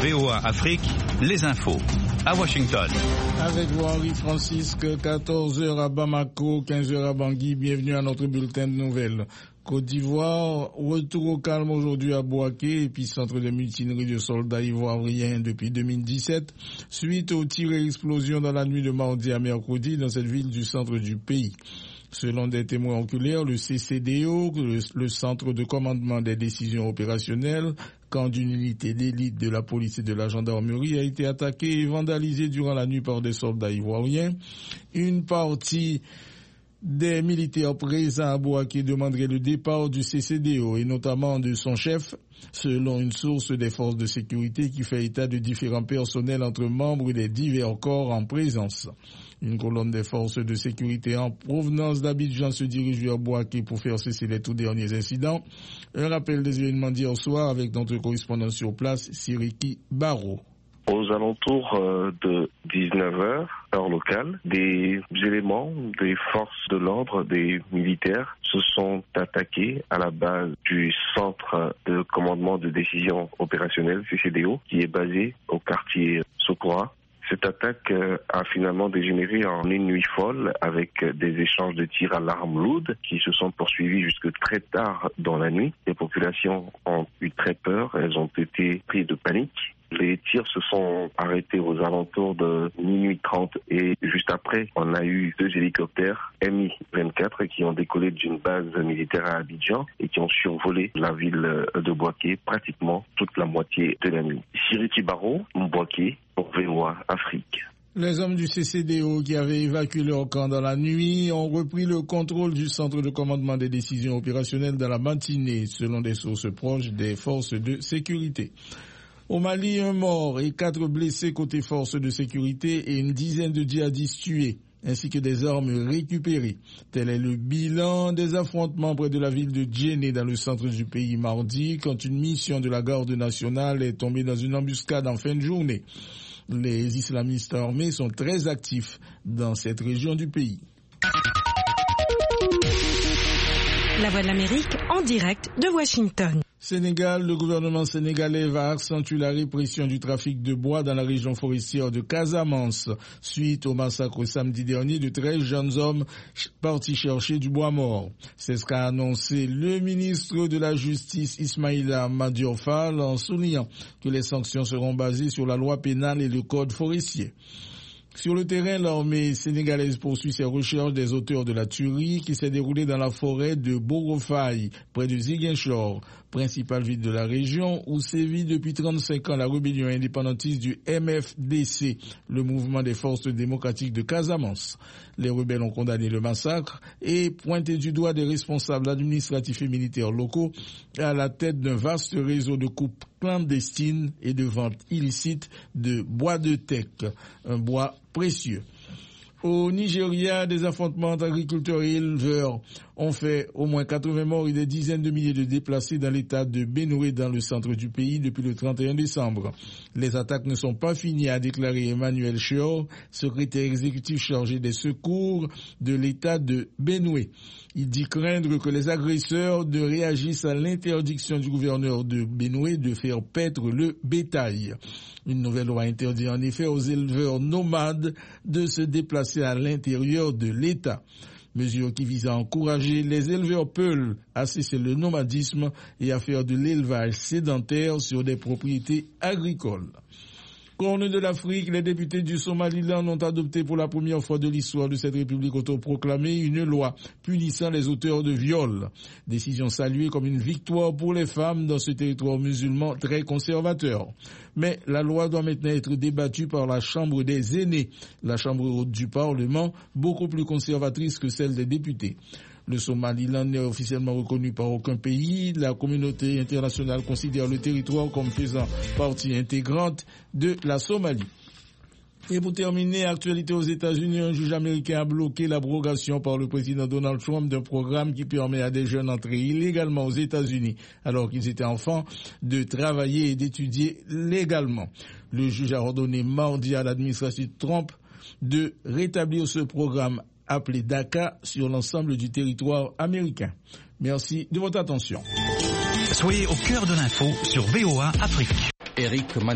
VOA Afrique, les infos. À Washington. Avec vous Henri-Francisque, 14h à Bamako, 15h à Bangui. Bienvenue à notre bulletin de nouvelles. Côte d'Ivoire, retour au calme aujourd'hui à Bouaké, épicentre de mutinerie de soldats ivoiriens depuis 2017, suite aux tirs et explosions dans la nuit de mardi à mercredi dans cette ville du centre du pays. Selon des témoins oculaires, le CCDO, le Centre de commandement des décisions opérationnelles, camp d'une unité d'élite de la police et de la gendarmerie, a été attaqué et vandalisé durant la nuit par des soldats ivoiriens. Une partie des militaires présents à Bouaké demanderaient le départ du CCDO et notamment de son chef, selon une source des forces de sécurité qui fait état de différents personnels entre membres des divers corps en présence. Une colonne des forces de sécurité en provenance d'Abidjan se dirige vers Bouaké pour faire cesser les tout derniers incidents. Un rappel des événements d'hier soir avec notre correspondant sur place, Siriki Baro. Aux alentours de 19h, heure locale, des éléments des forces de l'ordre, des militaires, se sont attaqués à la base du centre de commandement de décision opérationnelle, CCDO, qui est basé au quartier Sokoa. Cette attaque a finalement dégénéré en une nuit folle avec des échanges de tirs à l'arme lourde qui se sont poursuivis jusque très tard dans la nuit. Les populations ont eu très peur, elles ont été prises de panique. Les tirs se sont arrêtés aux alentours de minuit 30 et juste après, on a eu 2 hélicoptères Mi-24 qui ont décollé d'une base militaire à Abidjan et qui ont survolé la ville de Bouaké pratiquement toute la moitié de la nuit. Siriki Baro, Bouaké, pour VOA Afrique. Les hommes du CCDO qui avaient évacué leur camp dans la nuit ont repris le contrôle du centre de commandement des décisions opérationnelles dans la matinée, selon des sources proches des forces de sécurité. Au Mali, 1 mort et 4 blessés côté forces de sécurité et une dizaine de djihadistes tués, ainsi que des armes récupérées. Tel est le bilan des affrontements près de la ville de Djenné dans le centre du pays mardi, quand une mission de la garde nationale est tombée dans une embuscade en fin de journée. Les islamistes armés sont très actifs dans cette région du pays. La Voix de l'Amérique en direct de Washington. Sénégal, le gouvernement sénégalais va accentuer la répression du trafic de bois dans la région forestière de Casamance, suite au massacre samedi dernier de 13 jeunes hommes partis chercher du bois mort. C'est ce qu'a annoncé le ministre de la Justice Ismaïla Madior Fall en soulignant que les sanctions seront basées sur la loi pénale et le code forestier. Sur le terrain, l'armée sénégalaise poursuit ses recherches des auteurs de la tuerie qui s'est déroulée dans la forêt de Borofaye, près de Ziguinchor, principale ville de la région où sévit depuis 35 ans la rébellion indépendantiste du MFDC, le mouvement des forces démocratiques de Casamance. Les rebelles ont condamné le massacre et pointé du doigt des responsables administratifs et militaires locaux à la tête d'un vaste réseau de coupes clandestines et de vente illicite de bois de teck, un bois précieux. Au Nigeria, des affrontements entre agriculteurs et éleveurs ont fait au moins 80 morts et des dizaines de milliers de déplacés dans l'état de Benue dans le centre du pays depuis le 31 décembre. Les attaques ne sont pas finies, a déclaré Emmanuel Chior, secrétaire exécutif chargé des secours de l'état de Benue. Il dit craindre que les agresseurs ne réagissent à l'interdiction du gouverneur de Benue de faire paître le bétail. Une nouvelle loi interdit en effet aux éleveurs nomades de se déplacer à l'intérieur de l'État. Mesure qui vise à encourager les éleveurs peuls à cesser le nomadisme et à faire de l'élevage sédentaire sur des propriétés agricoles. Corne de l'Afrique, les députés du Somaliland ont adopté pour la première fois de l'histoire de cette république autoproclamée une loi punissant les auteurs de viols. Décision saluée comme une victoire pour les femmes dans ce territoire musulman très conservateur. Mais la loi doit maintenant être débattue par la Chambre des aînés, la Chambre haute du Parlement, beaucoup plus conservatrice que celle des députés. Le Somaliland n'est officiellement reconnu par aucun pays. La communauté internationale considère le territoire comme faisant partie intégrante de la Somalie. Et pour terminer, actualité aux États-Unis, un juge américain a bloqué l'abrogation par le président Donald Trump d'un programme qui permet à des jeunes entrés illégalement aux États-Unis alors qu'ils étaient enfants de travailler et d'étudier légalement. Le juge a ordonné mardi à l'administration Trump de rétablir ce programme appelé DACA sur l'ensemble du territoire américain. Merci de votre attention. Soyez au cœur de l'info sur VOA Afrique. Eric